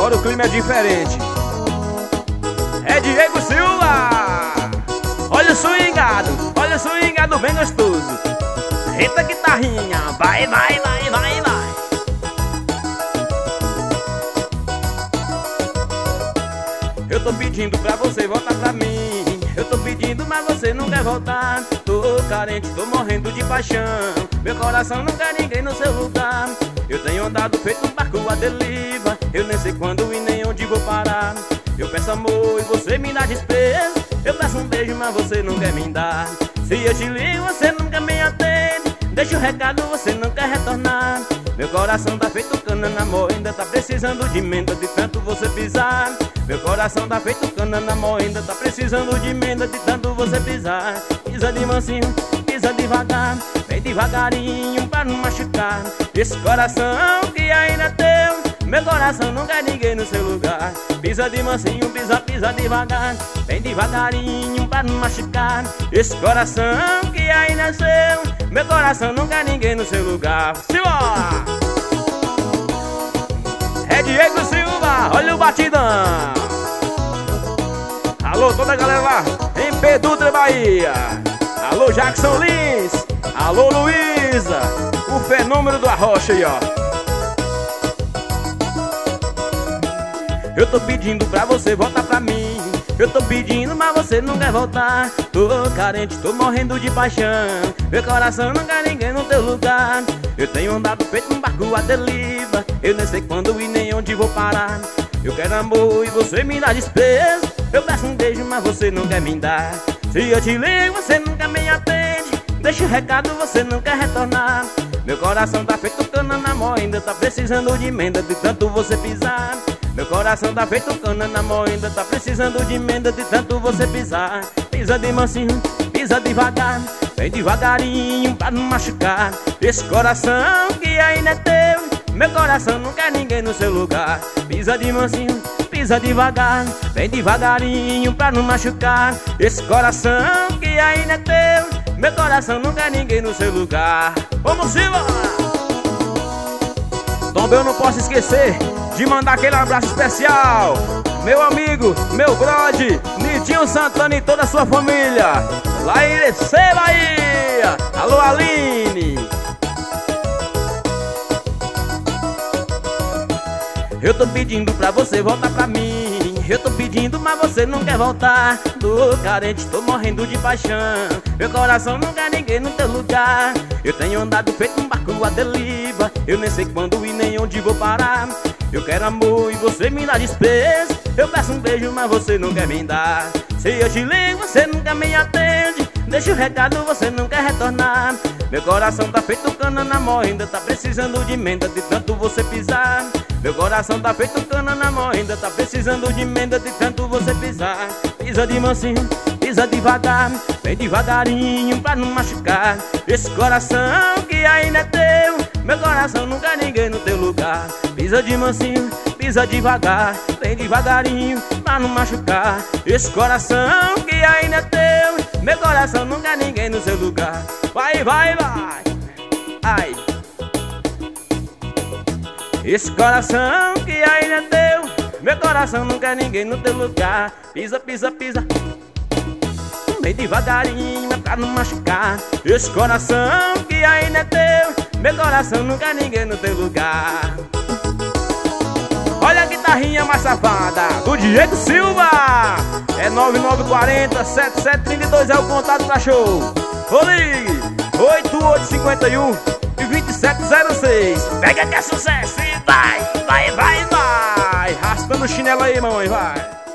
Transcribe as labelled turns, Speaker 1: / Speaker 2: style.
Speaker 1: agora o clima é diferente. É Diego Silva. Olha o swingado bem gostoso. Eita guitarrinha, vai, vai, vai, vai, vai. Eu tô pedindo pra você voltar pra mim. Eu tô pedindo, mas você não quer voltar. Tô carente, tô morrendo de paixão. Meu coração não quer ninguém no seu lugar. Eu tenho andado feito um barco à deriva. Eu nem sei quando e nem onde vou parar. Eu peço amor e você me dá desprezo. Eu peço um beijo, mas você não quer me dar. Se eu te ligo, você nunca me atende. Deixa o recado, você não quer retornar. Meu coração tá feito cana na moenda, tá precisando de emenda de tanto você pisar. Meu coração tá feito cana na moenda, tá precisando de emenda de tanto você pisar. Pisa de mansinho, pisa devagar, vem devagarinho pra não machucar esse coração que ainda é teu. Meu coração não quer ninguém no seu lugar. Pisa de mansinho, pisa, pisa devagar, vem devagarinho pra não machucar esse coração que ainda é seu. Meu coração não quer ninguém no seu lugar. Simbora! É Diego Silva, olha o batidão. Alô, toda a galera lá em Pedro, Bahia. Alô, Jackson Lins. Alô, Luísa, o fenômeno do Arrocha aí, ó. Eu tô pedindo pra você voltar pra mim. Eu tô pedindo, mas você não quer voltar. Tô carente, tô morrendo de paixão. Meu coração não quer ninguém no teu lugar. Eu tenho andado feito um barco à deriva. Eu nem sei quando e nem onde vou parar. Eu quero amor e você me dá desprezo. Eu peço um beijo, mas você não quer me dar. Se eu te ligo, você nunca me atende. Deixa o recado, você não quer retornar. Meu coração tá feito cana na moenda, tá precisando de emenda de tanto você pisar. Meu coração tá feito cana na moenda, tá precisando de emenda de tanto você pisar. Pisa de mansinho, pisa devagar, vem devagarinho pra não machucar esse coração que ainda é teu. Meu coração não quer ninguém no seu lugar. Pisa de mansinho, pisa devagar, vem devagarinho pra não machucar esse coração que ainda é teu. Meu coração não quer ninguém no seu lugar. Vamos embora! Também eu não posso esquecer de mandar aquele abraço especial. Meu amigo, meu brode, Nidinho Santana e toda a sua família lá em Irecê, Bahia. Alô, Aline. Eu tô pedindo pra você voltar pra mim. Eu tô pedindo, mas você não quer voltar. Tô carente, tô morrendo de paixão. Meu coração não quer ninguém no teu lugar. Eu tenho andado feito um barco à deriva. Eu nem sei quando e nem onde vou parar. Eu quero amor e você me dá desprezo. Eu peço um beijo, mas você não quer me dar. Se eu te ligo, você nunca me atende. Deixa o recado, você não quer retornar. Meu coração tá feito cana na moenda, tá precisando de emenda de tanto você pisar. Meu coração tá feito cana na moenda, tá precisando de emenda de tanto você pisar. Pisa de mansinho, pisa devagar, vem devagarinho pra não machucar esse coração que ainda é teu. Meu coração não quer ninguém no teu lugar. Pisa de mansinho, pisa devagar, vem devagarinho pra não machucar esse coração que ainda é teu. Meu coração não quer ninguém no seu lugar. Vai, vai, vai. Ai. Esse coração que ainda é teu. Meu coração não quer ninguém no teu lugar. Pisa, pisa, pisa, bem devagarinho pra não machucar esse coração que ainda é teu. Meu coração não quer ninguém no teu lugar. Olha a guitarrinha mais safada do Diego Silva. É 9940-7732 é o contato pra show. Ô, ligue 8851 e 2706. Pega que é sucesso e vai, vai, vai, vai. Raspando o chinelo aí, mamãe, vai.